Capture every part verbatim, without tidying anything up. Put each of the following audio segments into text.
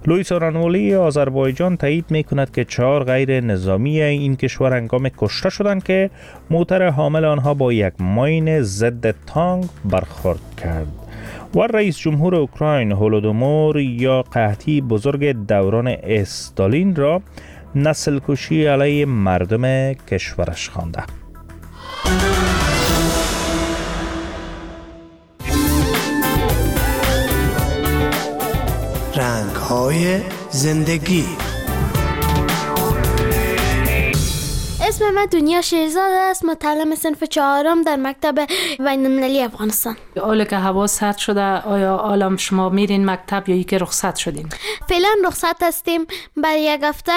لوئیس اورانولی آذربایجان تایید می‌کند که چهار غیر نظامی این کشور هنگام کشته شدند که موتر حامل آنها با یک ماین ضد تانک برخورد کرد. و رئیس جمهور اوکراین هولودومور یا قحطی بزرگ دوران استالین را نسل کشی علیه مردم کشورش خوانده. رنگ‌های زندگی. اسم من دنیا شیرزاد است، متعلم صنف چهارم در مکتب بین‌المللی افغانستان. حالا که هوا سرد شده آیا عالم شما میرین مکتب یا که رخصت شدین؟ فعلا رخصت هستیم برای یک هفته.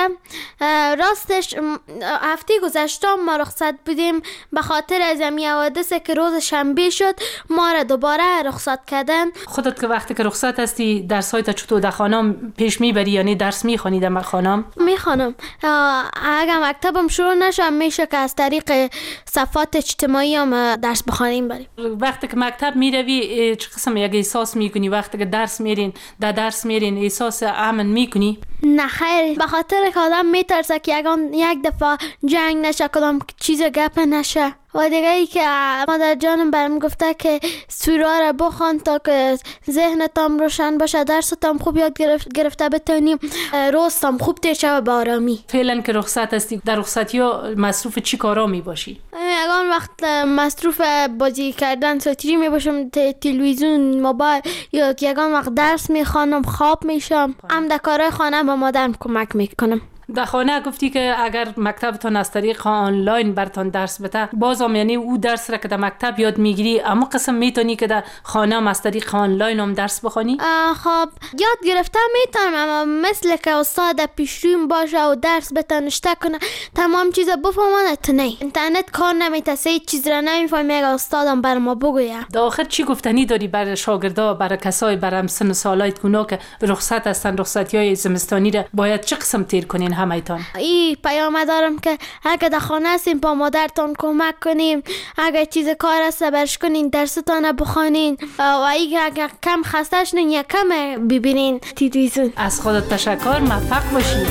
راستش هفته گذشته ما رخصت بودیم به خاطر از همین حوادثی که روز شنبه شد ما را دوباره رخصت کردن. خودت که وقتی که رخصت هستی درس‌هایت چطور در خانه پیش میبری، یعنی درس میخوانی در خانه؟ میخوانم. اگر مکتبم شروع نشه میشه که از طریق صفحات اجتماعی هم درس بخوانیم بریم. وقتی که مکتب میروی چه قسم یک احساس میکنی؟ وقتی که درس میرین در درس میرین احساس امن میکنی؟ نه خیر، به خاطر که آدم میترسه که یکان یک دفعه جنگ نشه، کدام چیز گپ نشه. و دیگه ای که مادر جانم برام گفته که سوره را بخوان تا که ذهنتام روشن باشه، درستام خوب یاد گرفت گرفته بتونیم روزتام خوب تیر شه به آرامی. فعلا که رخصت هستی در رخصتی ها مصروف چی کارا می باشی؟ یگان وقت مصروف بازی کردن ساتیری می باشم، تلویزیون، موبایل، یا یگان وقت درس میخوانم، خواب میشم. هم در کارهای خانه به مادرم کمک میکنم. در خانه گفتی که اگر مکتبتان از طریق آنلاین برتان درس بده، بازم یعنی او درس را که در مکتب یاد میگیری اما قسم میتونی که در خانه هم از طریق آنلاین هم درس بخوانی؟ خب یاد گرفته میتونم، اما مثل که استاد پیشرویم باشه و درس بتانشته کنه تمام چیز بفهمانه تو نه. اینترنت کار نمیته، سه چیز را نمیفهمی اگه استادم بر ما بگویه. در آخر چی گفتنی داری برای شاگردا، برای کسای برام سن و سالایت کونا که رخصت هستن، رخصتیای زمستانی را باید چه قسم تیر کنین همایتان؟ ای پیام دارم که اگه در خانه هستیم با مادرتان کمک کنیم، اگه چیز کار است برش کنین، درستان بخوانین و اگه کم خسته شدین یا کم ببینین تلویزیون. از خودت تشکر، موفق باشی.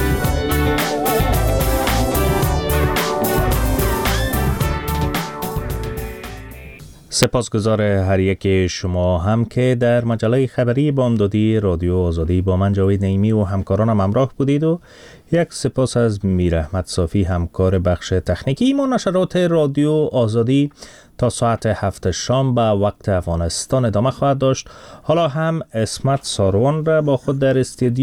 سپاسگزار هر یک شما هم که در مجله خبری بامدادی رادیو آزادی با من جاوید نعیمی و همکارانم همراه بودید و یک سپاس از میر احمد صافی همکار بخش تکنیکی ما. نشرات رادیو آزادی تا ساعت هفت شام به وقت افغانستان ادامه خواهد داشت. حالا هم اسمت ساروان را با خود در استودیو